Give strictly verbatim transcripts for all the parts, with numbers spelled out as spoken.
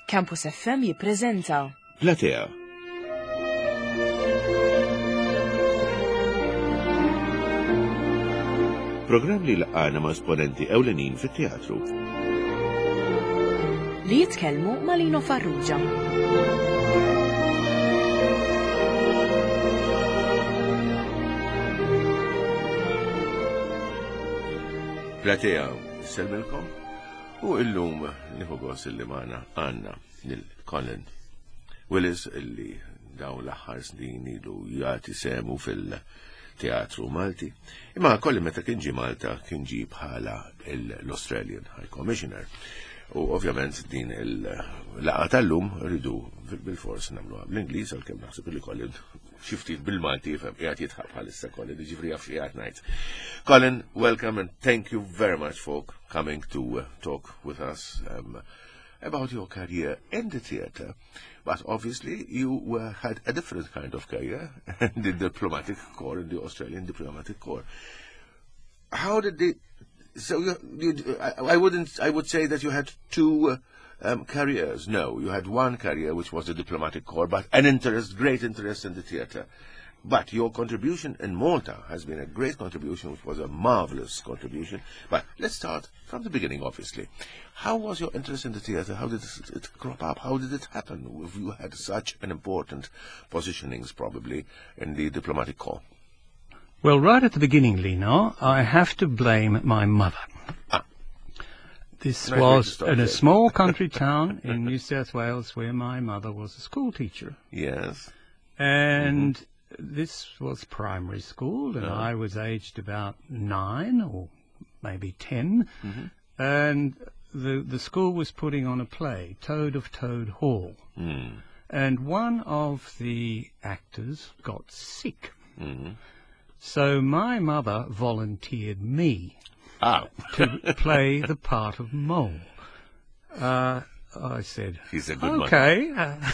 Campus F M jippreżenta Platea. Programm li laqana ma' esponenti ewlenin fit-teatru. li jitkellmu ma' Lino Farrugia. Platea, selmilkom? U illum nieħu gost illi magħna għandna lil-Colin Willis illi dawn l-aħħar snin ilu jagħti semu fil-teatru Malti. Imma kolli meta kien ġie Malta kien ġie bħala l-Australian High Commissioner. U ovvjament din il-laqa tal-lum rridu bil-fors nagħmluha bl-Ingliż għalkemm naħseb li Colin xi ftit bil-Malti jifhem qiegħed jitħab bħalissa Colin, jiġifieri jaf qiegħed ngħid. Colin, welcome and thank you very much for coming to uh, talk with us um, about your career in the theatre. But obviously you uh, had a different kind of career in the diplomatic corps, in the Australian diplomatic corps. How did the So you, you, I, I wouldn't. I would say that you had two uh, um, careers. No, you had one career, which was the diplomatic corps, but an interest, great interest in the theatre. But your contribution in Malta has been a great contribution, which was a marvelous contribution. But let's start from the beginning, obviously. How was your interest in the theatre? How did it, it crop up? How did it happen? If you had such an important positionings, probably in the diplomatic corps. Well, right at the beginning, Lino, I have to blame my mother. Ah. This Nice was start, in a yes. small country town in New South Wales where my mother was a school teacher. Yes. And Mm-hmm. this was primary school, and Yeah. I was aged about nine or maybe ten. Mm-hmm. And the, the school was putting on a play, Toad of Toad Hall. Mm. And one of the actors got sick. Mm-hmm. So my mother volunteered me Ah. to play the part of Mole. Uh, I said, He's a good okay.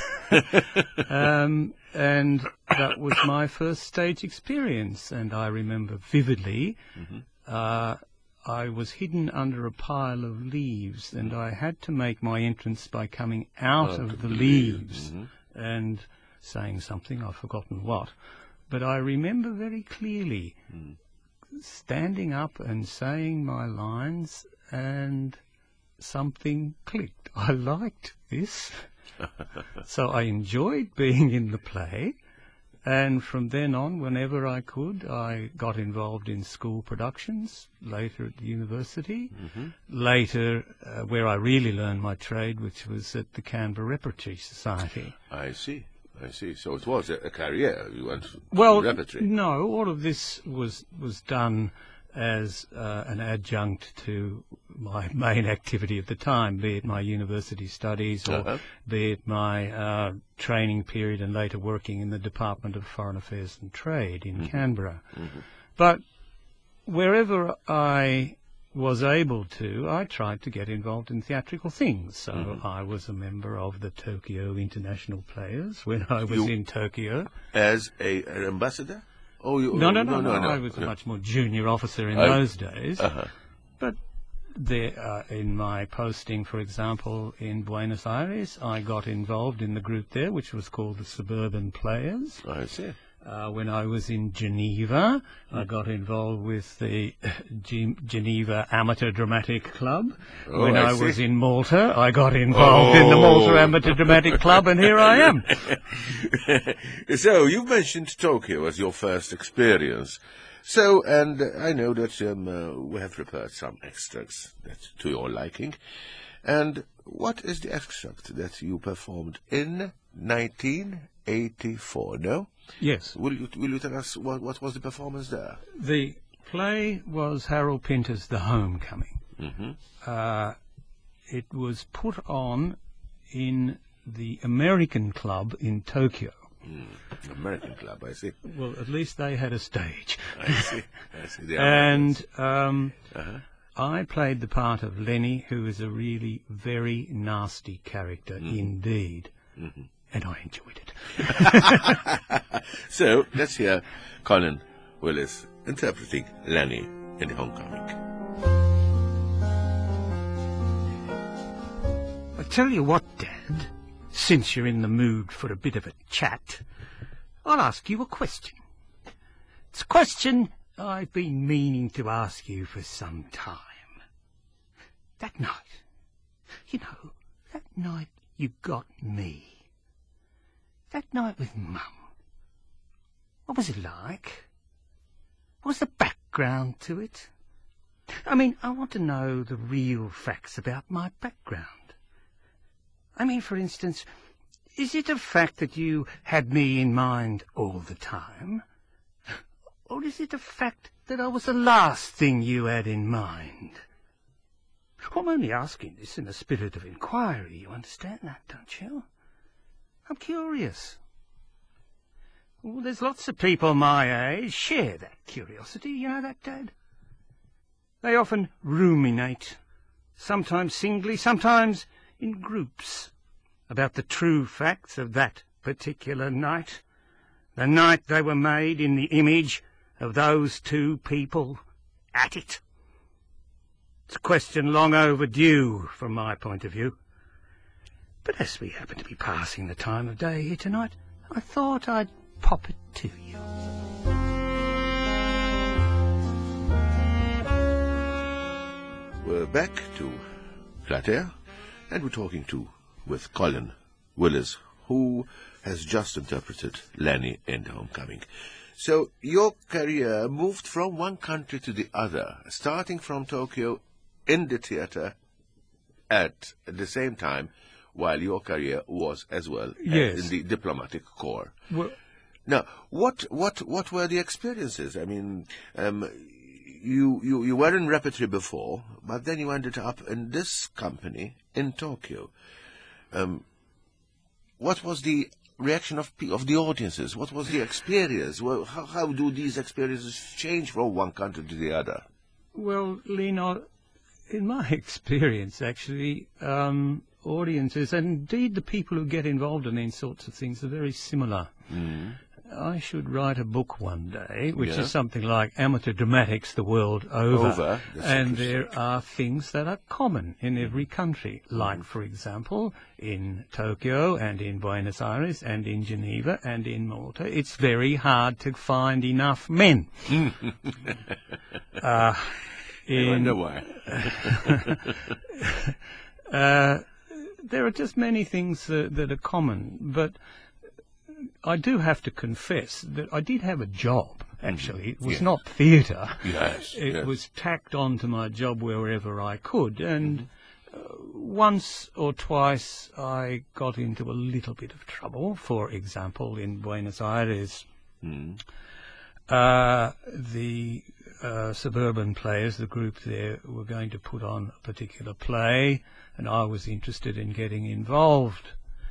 um, and that was my first stage experience. And I remember vividly, Mm-hmm. uh, I was hidden under a pile of leaves, and I had to make my entrance by coming out Out of of the the leaves leaves, mhm. and saying something, I've forgotten what. But I remember very clearly Mm. standing up and saying my lines, and something clicked. I liked this. So I enjoyed being in the play. And from then on, whenever I could, I got involved in school productions, later at the university, Mm-hmm. later uh, where I really learned my trade, which was at the Canberra Repertory Society. I see. I see. So it was a, a career. You went to Well, repertory. no, all of this was was done as uh, an adjunct to my main activity at the time, be it my university studies or Uh-huh. be it my uh, training period and later working in the Department of Foreign Affairs and Trade in Canberra. Mhm. But wherever I was able to, I tried to get involved in theatrical things. So Mhm. I was a member of the Tokyo International Players when I was You- in Tokyo. As a, an ambassador? Oh, you, No, no, no, no, no, I was a no. much more junior officer in I- those days. Uh-huh. But there, uh, in my posting, for example, in Buenos Aires, I got involved in the group there, which was called the Suburban Players. I see. Uh, when I was in Geneva, I got involved with the G- Geneva Amateur Dramatic Club. Oh, when I I, was see. in Malta, I got involved in the Malta Oh. Amateur Dramatic Club, and here I am. So you mentioned Tokyo as your first experience. So, and I know that um, uh, we have prepared some extracts that to your liking. And what is the extract that you performed in nineteen eighty-four? No? Yes. Will you will you tell us what what was the performance there? The play was Harold Pinter's The Homecoming. Mm-hmm. Uh, it was put on in the American Club in Tokyo. Mm. American club, I see. Well, at least they had a stage. I see. I see. The And um, uh-huh. I played the part of Lenny, who is a really very nasty character indeed. Mhm. And I enjoyed it. So let's hear Colin Willis interpreting Lenny in The Homecoming. I tell you what, Dan. mind, since you're in the mood for a bit of a chat, I'll ask you a question. It's a question I've been meaning to ask you for some time. That night, you know, that night you got me. That night with Mum. What was it like? What was the background to it? I mean, I want to know the real facts about my background. I mean, for instance, is it a fact that you had me in mind all the time? Or is it a fact that I was the last thing you had in mind? I'm only asking this in a spirit of inquiry, you understand that, don't you? I'm curious. Well, there's lots of people my age share that curiosity, you know that, Dad? They often ruminate, sometimes singly, sometimes in groups, about the true facts of that particular night, the night they were made in the image of those two people at it. It's a question long overdue from my point of view. But as we happen to be passing the time of day here tonight, I thought I'd pop it to you. We're back to Flat Air, and we're talking to with Colin Willis, who has just interpreted Lenny in Homecoming. So your career moved from one country to the other, starting from Tokyo in the theatre at the same time, while your career was as well Yes. in the diplomatic corps. Well, Now, what what what were the experiences? I mean, um, you, you you were in repertory before, but then you ended up in this company in Tokyo. Um, what was the reaction of pe- of the audiences? What was the experience? Well, how how do these experiences change from one country to the other? well, Lena, in my experience, actually, um, audiences, and indeed the people who get involved in these sorts of things, are very similar. Mm. I should write a book one day, which Yeah. is something like Amateur Dramatics the World Over. Over, that's And interesting. there are things that are common in every country, like, for example, in Tokyo and in Buenos Aires and in Geneva and in Malta, it's very hard to find enough men. uh, I in, wonder why. uh, there are just many things that, that are common, but I do have to confess that I did have a job, actually. It was Yes. not theatre. Yes, It yes. was tacked on to my job wherever I could, and uh, once or twice I got into a little bit of trouble. For example, in Buenos Aires, Mm. uh, the uh, suburban players, the group there, were going to put on a particular play, and I was interested in getting involved.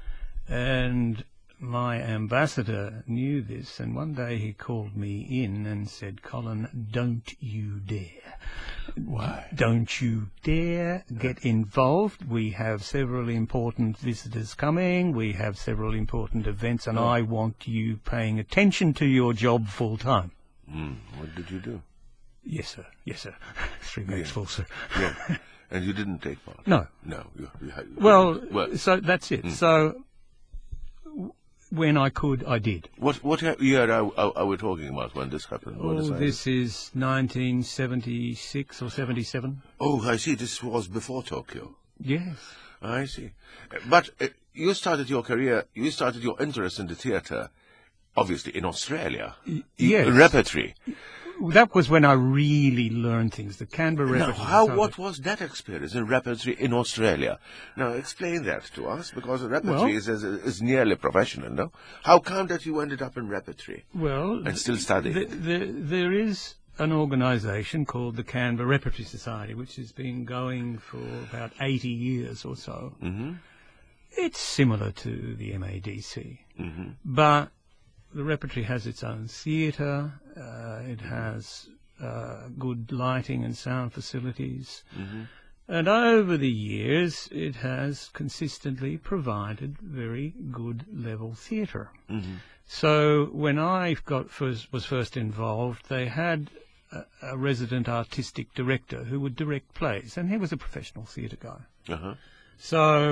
And my ambassador knew this, and one day he called me in and said, "Colin, don't you dare. Why? Don't you dare get involved. We have several important visitors coming. We have several important events, and I want you paying attention to your job full time." Mm. What did you do? Yes, sir. Yes, sir. Three makes Yeah. full, sir. Yeah. And you didn't take part? No. No. You, you, had- Well, well, so that's it. So w- when I could, I did. what what year are, are, are we talking about when this happened? Buenos Oh, Aires? this is nineteen seventy-six or seventy-seven. Oh, I see. This was before Tokyo. Yes. I see. Uh, But uh, you started your career, you started your interest in the theatre, obviously, in Australia. Y- yes. Repertory. That was when I really learned things. The Canberra Now, Repertory how, Society. what was that experience in repertory in Australia? Now, explain that to us, because repertory Well- is, is, is nearly professional, no? How come that you ended up in repertory Well, and still studying? th- th- there is an organisation called the Canberra Repertory Society, which has been going for about eighty years or so. Mm-hmm. It's similar to the M A D C, Mm-hmm. but the repertory has its own theatre. Uh, it has uh, good lighting and sound facilities. Mm-hmm. And over the years, it has consistently provided very good level theatre. Mm-hmm. So when I got first, was first involved, they had a, a resident artistic director who would direct plays, and he was a professional theatre guy. Uh-huh. So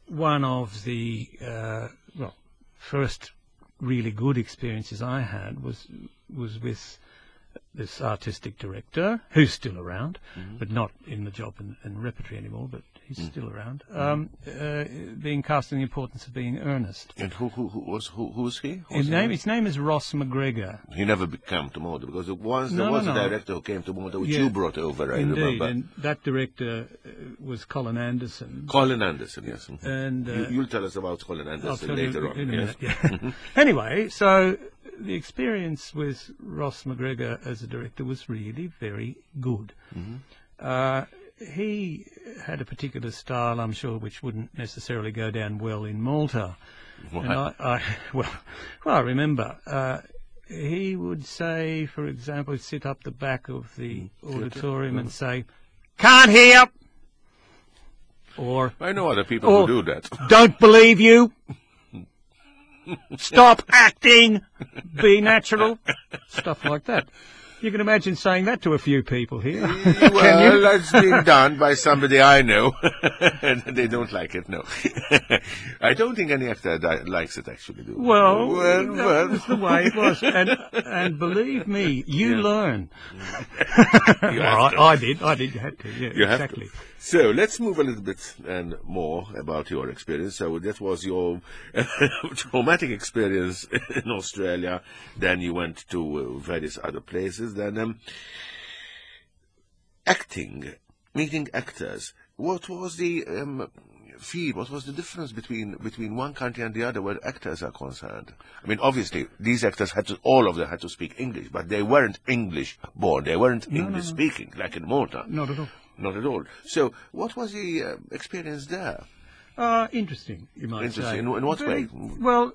one of the, uh, well, first really good experiences I had was was with this artistic director, who's still around, Mm-hmm. but not in the job and, and repertory anymore, but he's Mm. still around, um, uh, being cast in the importance of being earnest. And who who, who was who who was he? Who His was name, his name is Ross McGregor. He never be- came to Malta because once there No, was no, a no. director who came to Malta, which Yeah. you brought over. I Indeed, remember. and that director uh, was Colin Anderson. Colin Anderson, yes. Mhm. And uh, you, you'll tell us about Colin I'll Anderson tell you later on. in a Yes. minute, yeah. Anyway, so the experience with Ross McGregor as a director was really very good. Mhm. Uh, he had a particular style, I'm sure, which wouldn't necessarily go down well in Malta. Why? And I, I well, well, I remember uh, he would say, for example, he'd sit up the back of the auditorium and say, "Can't hear," or I know other people Oh. who do that. "Don't believe you." "Stop acting, be natural," stuff like that. You can imagine saying that to a few people here. Well, that's been done by somebody I know, and they don't like it. No, I don't think any actor di- likes it. Actually, do. Well, well, that well. was the way it was, and and believe me, you Yeah. learn. You Well, have to. I, I did, I did, had to, yeah, You have to. exactly. So let's move a little bit and more about your experience. So that was your traumatic experience in Australia. Then you went to uh, various other places. Then um, acting, meeting actors. What was the um, feel? What was the difference between between one country and the other where actors are concerned? I mean, obviously, these actors had to, all of them had to speak English, but they weren't English born. They weren't No, no, English no. speaking, like in Malta. Not at all. Not at all. So, what was the uh, experience there? Uh, interesting, you might Interesting. say. In, in what Very- way? Well,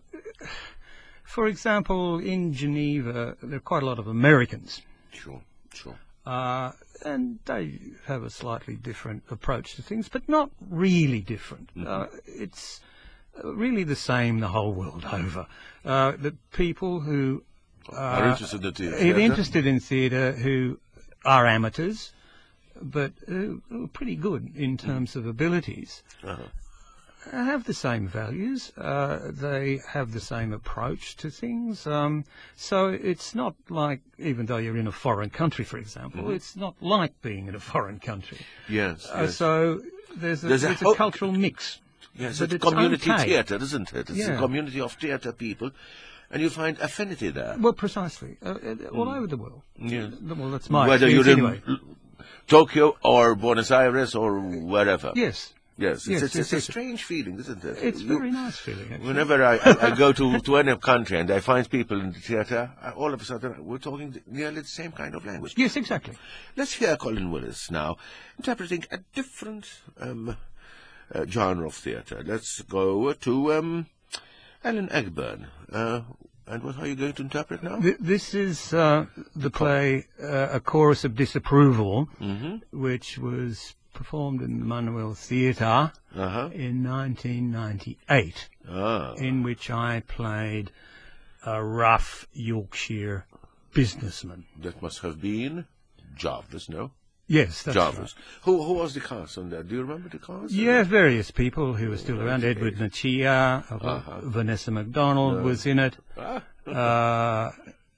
for example, in Geneva, there are quite a lot of Americans. Sure, sure. Uh, and they have a slightly different approach to things, but not really different. Uh, it's uh, really the same the whole world over. Uh, the people who Are uh, interested in the are theatre? interested in theatre who are amateurs, but who are pretty good in terms of abilities, Uh-huh. have the same values, uh, they have the same approach to things. Um, so it's not like, even though you're in a foreign country, for example, it's not like being in a foreign country. Yes, Uh, yes. so there's a, There's a there's a, ho- cultural mix. yes, but it's it's community okay. theatre, isn't it? It's a Yeah. community of theatre people, and you find affinity there. Well, precisely. Uh, uh, all over the world. Yes. Uh, Well, that's my Whether you're experience in anyway. Tokyo or Buenos Aires or wherever. Yes. Yes, it's, Yes, it's, yes, it's a yes. strange feeling, isn't it? It's a You- very nice feeling, actually. Whenever I, I, I go to, to any country and I find people in the theatre, I- all of a sudden we're talking nearly the same kind of language. Yes, exactly. Let's hear Colin Willis now, interpreting a different um, uh, genre of theatre. Let's go to um, Alan Egburn. Uh, and what are you going to interpret now? Th- This is uh, the play, uh, A Chorus of Disapproval, Mm-hmm. which was performed in the Manuel Theatre Uh-huh. in nineteen ninety-eight, Ah. in which I played a rough Yorkshire businessman. That must have been Jarvis, no? Yes, that's Jarvis. right. Who, who was the cast on that? Do you remember the cast? Yeah, various people who are still around. okay. Edward Nachia, uh, Uh-huh. Vanessa MacDonald was in it. Ah. Uh,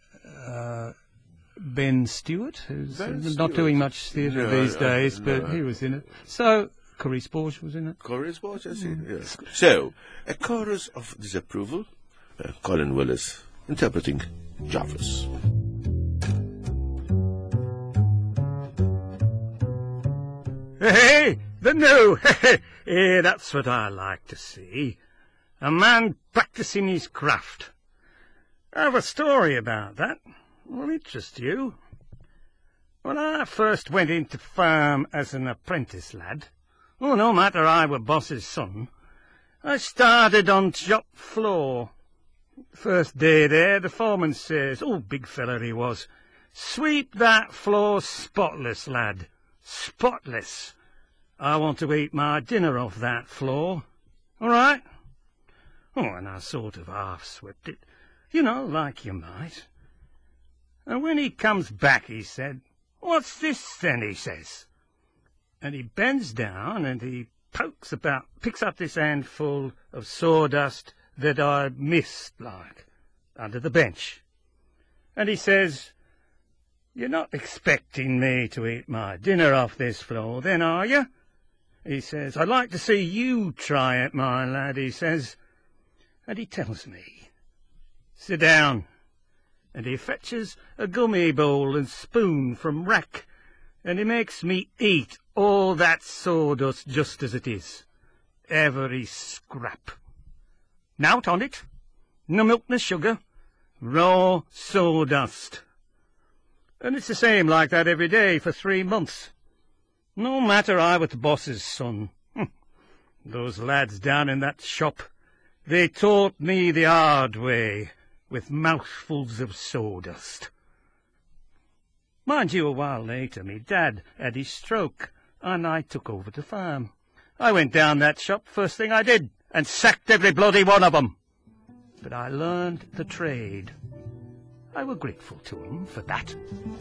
uh, Ben Stewart, who's Ben not Stewart. doing much theatre No, these I- days, no. but he was in it. So, Carice Borge was in it. Chorus was, I see. Mm. Yes. So, a chorus of disapproval. Uh, Colin Willis interpreting Jarvis. Hey, the new! Hey, that's what I like to see. A man practising his craft. I have a story about that. Will interest you. When I first went into farm as an apprentice lad, oh, no matter I were boss's son, I started on shop floor. First day there, the foreman says, oh, big feller he was, sweep that floor spotless, lad. Spotless. I want to eat my dinner off that floor. All right? Oh, and I sort of half swept it, you know, like you might. And when he comes back, he said, what's this then, he says. And he bends down and he pokes about, picks up this handful of sawdust that I missed, like, under the bench. And he says, "You're not expecting me to eat my dinner off this floor, then, are you?" He says, "I'd like to see you try it, my lad," he says. And he tells me, "Sit down." And he fetches a gummy bowl and spoon from rack, and he makes me eat all that sawdust just as it is. Every scrap. Nowt on it. No milk, no sugar. Raw sawdust. And it's the same like that every day for three months. No matter I was the boss's son. Those lads down in that shop, they taught me the hard way, with mouthfuls of sawdust. Mind you, a while later, me dad had his stroke, and I took over the farm. I went down that shop first thing I did, and sacked every bloody one of 'em. But I learned the trade. I were grateful to 'em for that.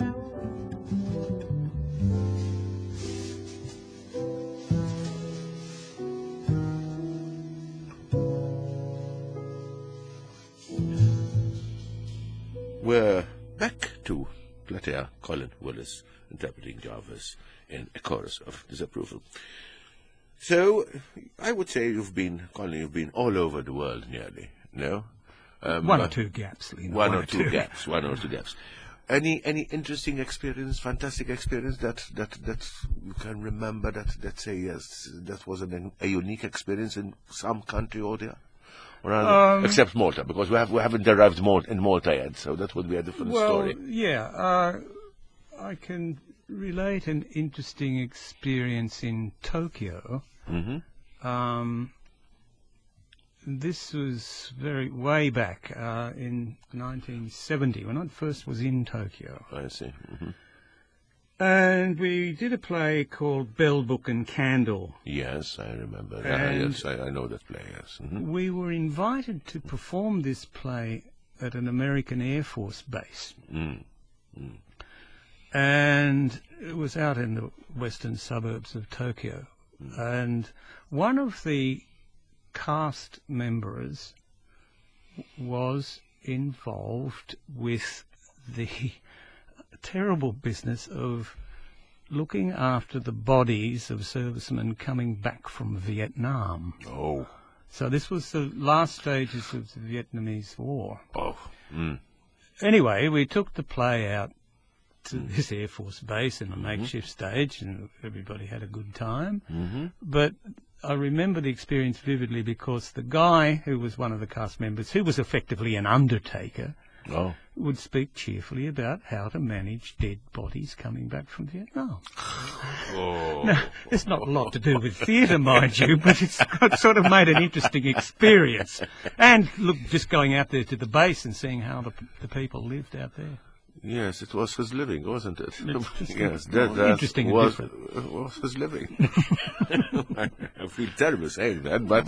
We're back to Platea, Colin Willis, interpreting Jarvis in A Chorus of Disapproval. So, I would say you've been, Colin, you've been all over the world nearly, no? Um, one or two gaps, Lena. One, one or two, two gaps, one or two gaps. Any any interesting experience, fantastic experience that, that, that you can remember that, that say, yes, that was an, a unique experience in some country or the other? Or um, except Malta, because we, have, we haven't arrived in Malta yet, so that would be a different well, story. Yeah, uh, I can relate an interesting experience in Tokyo. Mm-hmm. Um, this was very way back uh, in nineteen seventy, when I first was in Tokyo. I see. Mm-hmm. And we did a play called Bell, Book and Candle. Yes, I remember. Uh, yes, I, I know that play, yes. Mm-hmm. We were invited to perform this play at an American Air Force base. Mm. Mm. And it was out in the western suburbs of Tokyo. Mm. And one of the cast members was involved with the terrible business of looking after the bodies of servicemen coming back from Vietnam. Oh. So this was the last stages of the Vietnamese War. Oh. Mm. Anyway, we took the play out to mm. this Air Force base in a makeshift mm-hmm. stage, and everybody had a good time. Mm-hmm. But I remember the experience vividly because the guy who was one of the cast members, who was effectively an undertaker, oh. would speak cheerfully about how to manage dead bodies coming back from Vietnam. Oh. Now, it's not a lot to do with theatre, mind you, but it's got, sort of made an interesting experience. And look, just going out there to the base and seeing how the, the people lived out there. Yes, it was his living, wasn't it? Yes, that, that interesting was, and uh, was his living. I feel terrible saying that, but...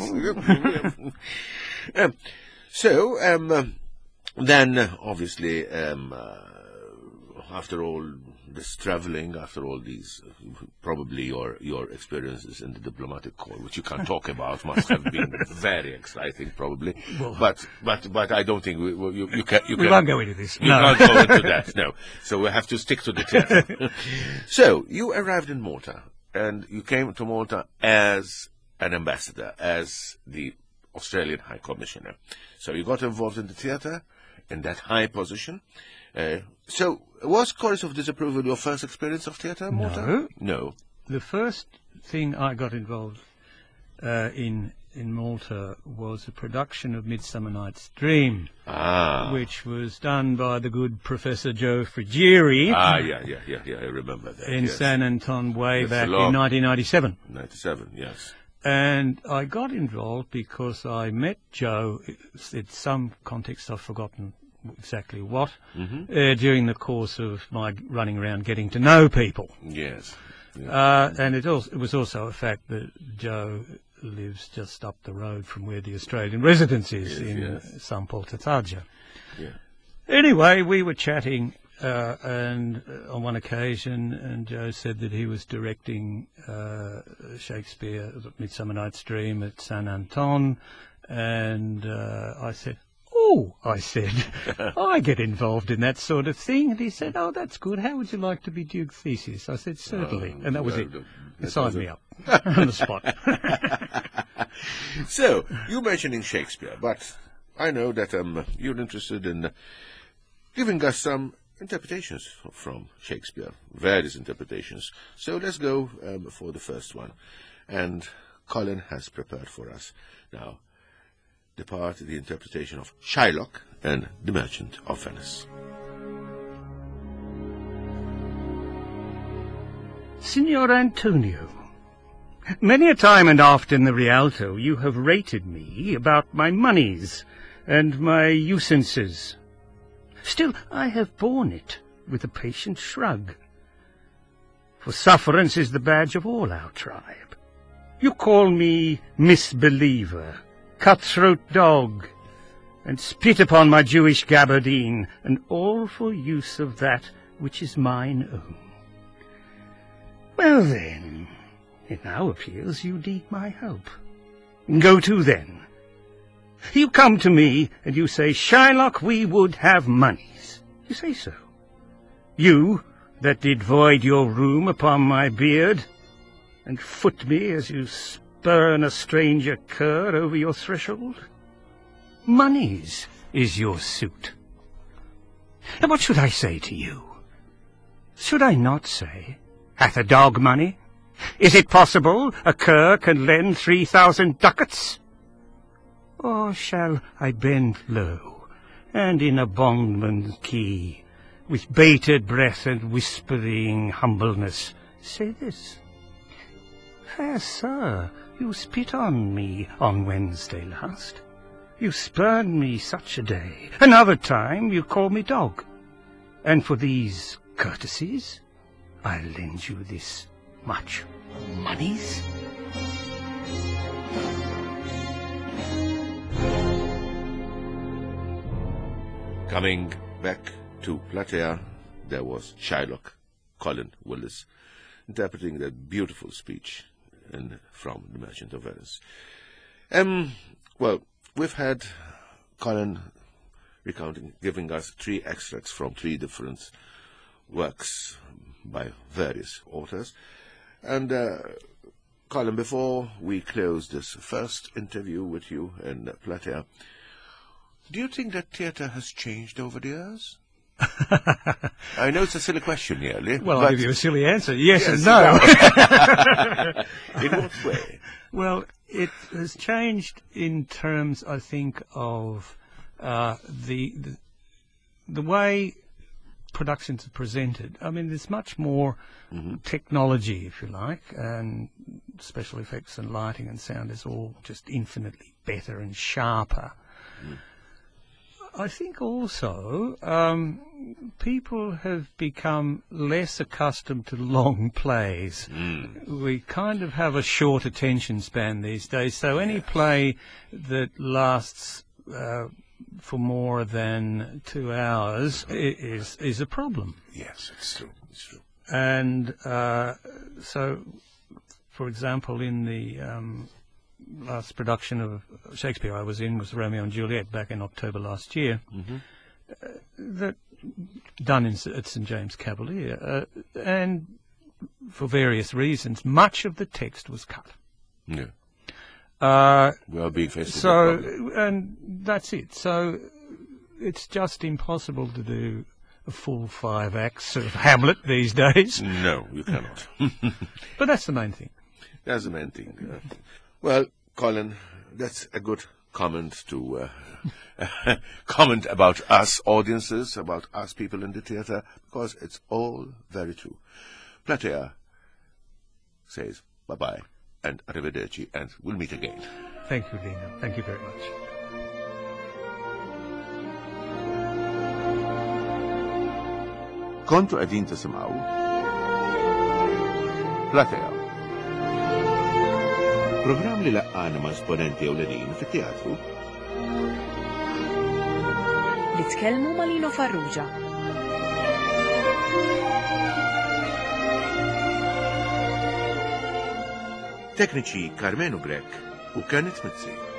um, so, um, then, uh, obviously, um, uh, after all this traveling, after all these, uh, probably your your experiences in the diplomatic corps, which you can't talk about, must have been very exciting, probably. Well, but but but I don't think we, well, you you can you we can, won't go into this. You No. can't go into that. No. So we have to stick to the theatre. So you arrived in Malta, and you came to Malta as an ambassador, as the Australian High Commissioner. So you got involved in the theatre in that high position. Uh, so, was Chorus of Disapproval your first experience of theatre in Malta? No. No. The first thing I got involved uh, in in Malta was a production of Midsummer Night's Dream, Ah. which was done by the good Professor Joe Frigieri. Ah, yeah, yeah, yeah, yeah, I remember that. In yes. San Anton way That's back a long- in nineteen ninety-seven. ninety-seven, yes. And I got involved because I met Joe, in some context I've forgotten exactly what, Mm-hmm. uh, during the course of my running around getting to know people. Yes. Yeah. Uh, and it, also, it was also a fact that Joe lives just up the road from where the Australian residence is, Yes, in yes. San Poltataja. Yeah. Anyway, we were chatting Uh, and uh, on one occasion, and Joe said that he was directing uh, Shakespeare, Midsummer Night's Dream at Saint Anton, and uh, I said, "Oh," I said, "I get involved in that sort of thing." And he said, "Oh, that's good. How would you like to be Duke Theseus?" I said, "Certainly," uh, and that was uh, it. He that signed was me it. up on the spot. So, you mentioning Shakespeare, but I know that um, you're interested in uh, giving us some interpretations from Shakespeare, various interpretations. So let's go um, for the first one. And Colin has prepared for us now the part, the interpretation of Shylock and The Merchant of Venice. Signor Antonio, many a time and oft in the Rialto you have rated me about my moneys and my usances. Still, I have borne it with a patient shrug, for sufferance is the badge of all our tribe. You call me misbeliever, cutthroat dog, and spit upon my Jewish gabardine, and all for use of that which is mine own. Well then, it now appears you need my help. Go to then. You come to me, and you say, "Shylock, we would have monies." You say so. You, that did void your room upon my beard, and foot me as you spurn a stranger cur over your threshold. Monies is your suit. And what should I say to you? Should I not say, "Hath a dog money? Is it possible a cur can lend three thousand ducats?" Or shall I bend low, and in a bondman's key, with bated breath and whispering humbleness, say this: "Fair sir, you spit on me on Wednesday last. You spurned me such a day. Another time you call me dog. And for these courtesies, I'll lend you this much monies." Coming back to Platea, there was Shylock, Colin Willis, interpreting that beautiful speech in, from The Merchant of Venice. Um, well, we've had Colin recounting, giving us three extracts from three different works by various authors. And uh, Colin, before we close this first interview with you in Platea, do you think that theatre has changed over the years? I know it's a silly question, nearly. Well, I'll give you a silly answer. Yes, Yes, and no. In what way? Well, it has changed in terms, I think, of uh, the, the the way productions are presented. I mean, there's much more mm-hmm. technology, if you like, and special effects and lighting and sound is all just infinitely better and sharper. Mm. I think also um, people have become less accustomed to long plays. Mm. We kind of have a short attention span these days, so any yes. play that lasts uh, for more than two hours is is a problem. Yes, it's true. It's true. And uh, so, for example, in the um, last production of Shakespeare I was in was Romeo and Juliet back in October last year, mm-hmm. uh, that done in, at Saint James Cavalier, uh, and for various reasons, much of the text was cut. Yeah. Uh, well, being faced so, with that and that's it. So it's just impossible to do a full five acts of Hamlet these days. No, you cannot. But that's the main thing. That's the main thing. Uh, well, Colin, that's a good comment to uh, comment about us audiences, about us people in the theatre, because it's all very true. Platea says bye-bye and arrivederci, and we'll meet again. Thank you, Lino. Thank you very much. كنتوا قاعدين تسمعوا Platea, program li laqqana ma' esponenti ewlenin fit-teatru li tkellmu ma' Lino Farrugia. Tekniċi Carmenu Grek u Kenneth Mizzi.